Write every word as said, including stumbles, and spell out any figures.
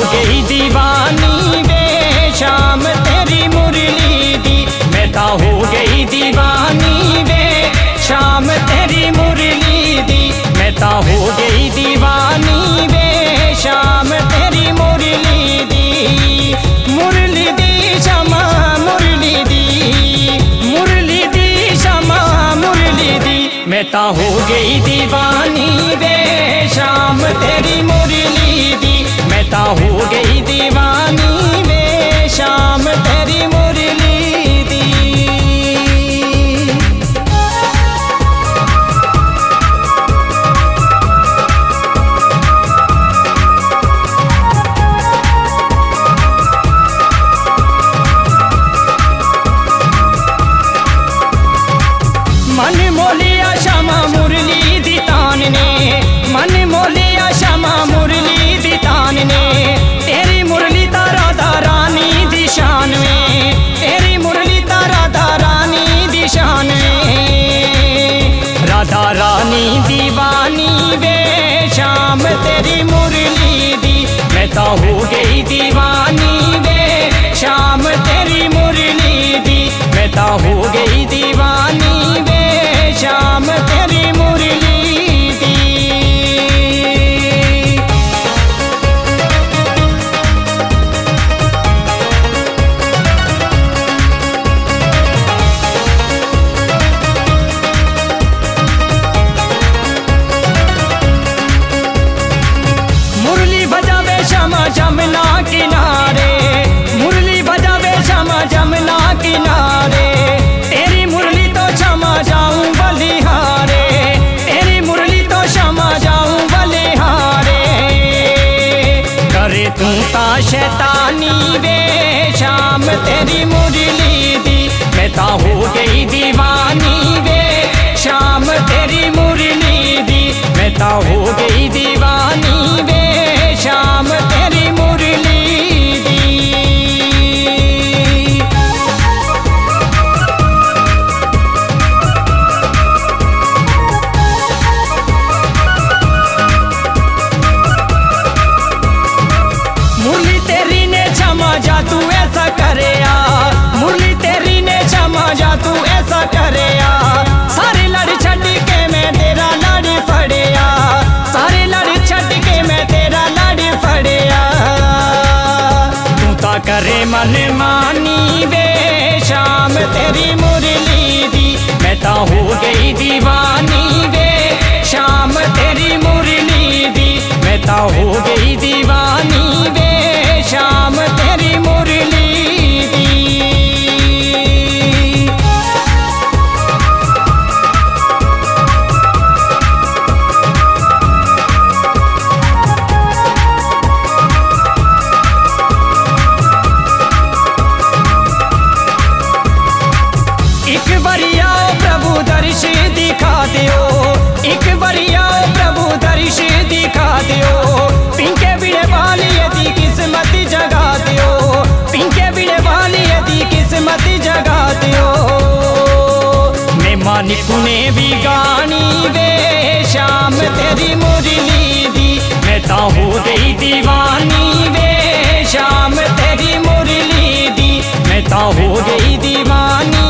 गई दीवानी वे शाम तेरी मुरली दी। मैं ता हो गई दीवानी वे शाम तेरी मुरली दी। मैं ता हो गई दीवानी वे शाम तेरी मुरली दी। मुरली दी शमा मुरली दी, मुरली दी शमा मुरली दी। मैं ता हो गई दीवानी वे शाम तेरी मुरली दी। मैं ता हो गई दीवानी वे शाम तेरी मुरली दी। मन मोलिया शमा मुरली दी तान ने, मन मोलिया शमा मुरली दी तान ने। तेरी मुरली तारा रानी दी शान में, तेरी मुरली तारा रानी दी शान में। राधा रानी दीवानी वे शाम तेरी मुरली दी। मैं ता हो गई दीवानी वे शाम तेरी मुरली दी। मैं ता हो गई दीवानी वे शाम तेरी मुरली दी। मुरली बजावे श्यामा जमुना किनारे, मुरली बजावे श्यामा जमुना किनारे। तेरी मुरली तो क्षमा जाऊं बलिहारे, तेरी मुरली तो क्षमा जाऊं बलिहारे। करे तू ता शैतानी वे शाम तेरी मुरली दी। मैं ता हो गई दीवानी वे शाम तेरी मुरली दी। मैं ता हो गई दीवानी वे शाम तेरी मुरली दी। मुरली तेरी ने क्षमा जा तू ऐसा करे आ, मुरली तेरी ने क्षमा जा तू ऐसा करे आ। सारे लड़ छड़ के मैं तेरा लड़ फड़े आ, सारे लड़ छड़ के मैं तेरा लड़ फड़े आ। तू ता करे मन मानी वे शाम तेरी मुरली दी। मैं ता हो गई दीवानी वे शाम तेरी मुरली दी। मैं ता हो गई दीवानी वे शाम तेरी मुरली दी। एक बरिया प्रभु दर्श दिखा दियो, एक बरिया प्रभु दर्श दिखा दियो। पिंके बिड़े वाली यदि किस्मत जगा दियो, पिंके बिड़े वाली यदि किस्मत जगा दियो। मैं मानिक ने भी गानी वे शाम तेरी मुरली दी। मैं ता हो गई दीवानी वे शाम तेरी मुरली दी। मैं ता हो गई दीवानी